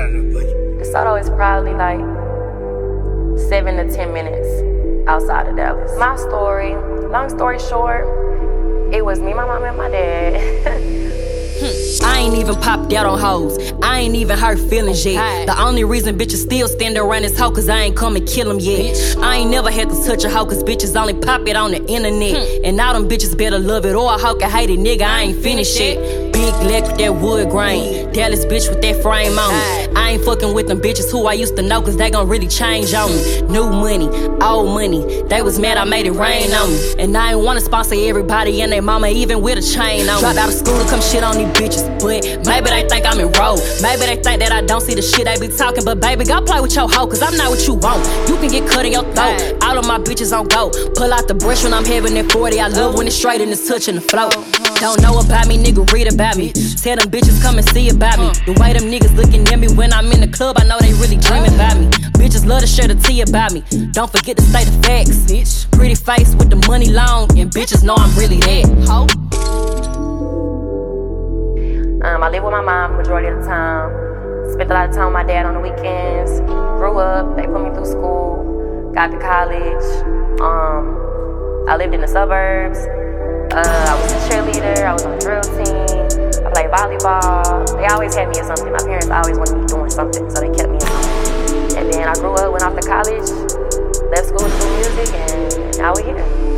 DeSoto is probably like 7 to 10 minutes outside of Dallas. My story, long story short, it was me, my mom, and my dad. I ain't even popped out on hoes. I ain't even hurt feelings yet. The only reason bitches still stand around this hoe cause I ain't come and kill them yet. I ain't never had to touch a hoe cause bitches only pop it on the internet. And all them bitches better love it or a hoe can hate it, nigga, I ain't finished yet. Big leg with that wood grain, Dallas bitch with that frame on me. I ain't fucking with them bitches who I used to know cause they gon' really change on me. New money, old money, they was mad I made it rain on me. And I ain't wanna sponsor everybody and their mama even with a chain on me. Dropped out of school to come shit on these bitches, but maybe they think I'm enrolled. Maybe they think that I don't see the shit they be talking. But baby, go play with your hoe, cause I'm not what you want. You can get cut in your throat, all of my bitches on go. Pull out the brush when I'm having that 40. I love when it's straight and it's touching the flow. Don't know about me, nigga, read about me. Tell them bitches come and see about me. The way them niggas looking at me when I'm in the club, I know they really dreaming about me. Bitches love to share the tea about me. Don't forget to state the facts, bitch. Pretty face with the money long, and bitches know I'm really that. I live with my mom majority of the time. Spent a lot of time with my dad on the weekends. Grew up, they put me through school. Got to college. I lived in the suburbs. I was a cheerleader. I was on the drill team. I played volleyball. They always had me in something. My parents always wanted me doing something, so they kept me in something. And then I grew up, went off to college, left school to do music, and now we're here.